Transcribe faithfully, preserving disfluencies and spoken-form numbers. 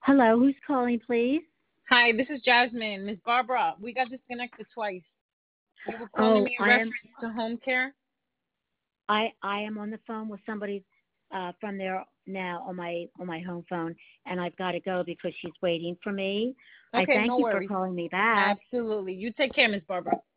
Hello, who's calling, please? Hi, this is Jasmine. Miss Barbara, we got disconnected twice. You were calling Oh, me in I am reference to home care? I I am on the phone with somebody uh, from there now on my on my home phone, and I've got to go because she's waiting for me. I Okay, thank no you for worries. calling me back. Absolutely. You take care, Miss Barbara.